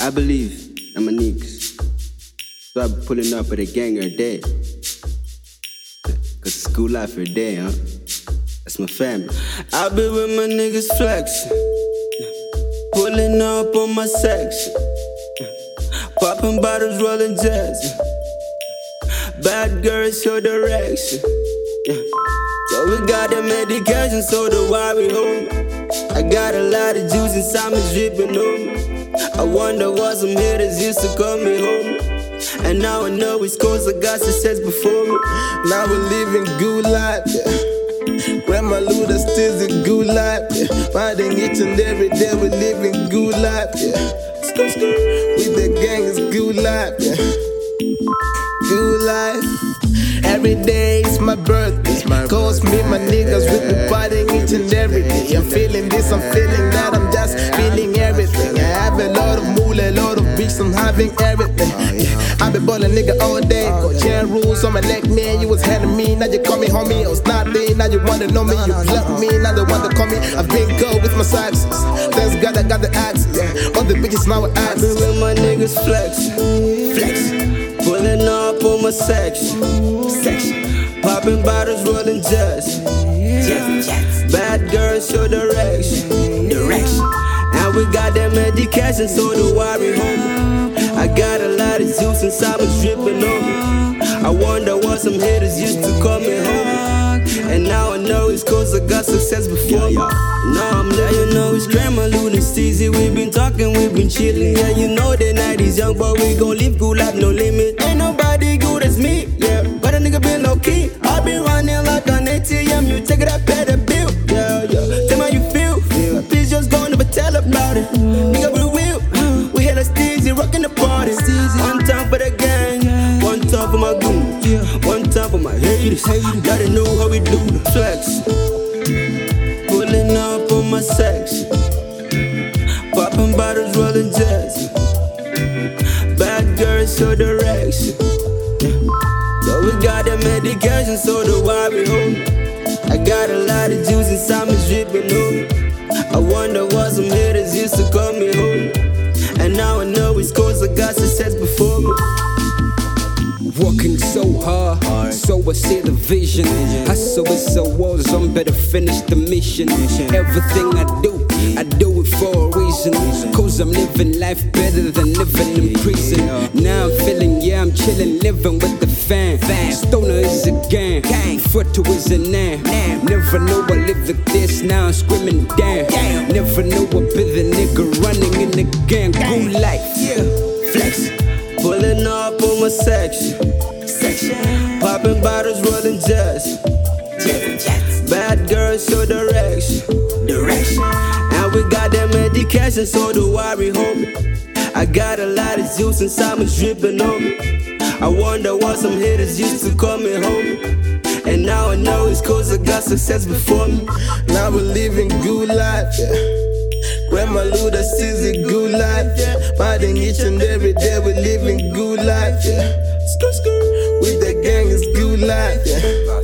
I believe I'm a niggas. So I be pulling up with a gang every day. Cause school life every day, huh? That's my family. I be with my niggas flexing. Pulling up on my section. Popping bottles, rolling jets. Bad girls, show direction. So we got the medication, so the why we home. I got a lot of juice inside me dripping on me. I wonder what some haters used to call me home. And now I know it's cause I got success before me. Now we're living good life, yeah. Grandma Luda still a good life, yeah. Finding each and every day we're living good life, yeah. With the gang is good life, yeah. Good life. Every day is my birthday. Cause me, my niggas, we be partying each and every day. I'm feeling this, I'm feeling that, I'm just feeling everything. I have a lot of moolah, a lot of beats, I'm having everything. I be ballin' nigga all day. Got chain rules on my neck, man. You was handing me, now you call me homie. I was not there, now you wanna know me. You love me, now they want to call me. I've been good with my success. Thanks God I got the access. All the bitches now are I be access. with my niggas flexing. Pulling up on my section. Popping bottles, rolling jets. Bad girls, show direction. And we got that medication, so the worry home. I got a lot of juice inside me dripping on me. I wonder what some haters used to call me home. And now I know it's cause I got success before me. Now I'm there, you know it's Grandma Luda and Steezy. We been talking, we been chilling. Yeah, you know the night is young, but we gon' live good life, no limit. Ain't nobody good as me, yeah. But a nigga been low key. I been running like an ATM. You take it up, pay the bill, yeah. Tell me how you feel. Please just go never tell about it. Nigga, we real. We had a Steezy rockin' the party. One time for the gang, one time for my goons, one time for my haters. Gotta know how we do the flex. Pulling up on my section. Popping bottles, rolling jets. Bad girls, show direction. So we got the medication, so the why we home. I got a lot of juice inside me dripping on me. I wonder what some haters used to call me home. And now I know it's cause I got success before me. Working so hard, so I see the vision. Hustle is so awesome, better finish the mission. Everything I do it for a reason. Cause I'm living life better than living in prison. Now I'm feeling, yeah, I'm chilling, living with the fam. Stoner is a gang, Fretto is a name. Never know I live like this, now I'm screaming damn. Never know I be the nigga running in the gang. Good life, flex. Pulling up on my section. Popping bottles, rolling jets. Bad girls, show direction. And we got that medication, so the worry home. I got a lot of juice inside me dripping on me. I wonder what some haters used to call me home. And now I know it's cause I got success before me. Now we're living good life, yeah. Grandma Luda sees a good life, yeah. Partying each and every day we're living good life, yeah. With the gang is good life, yeah.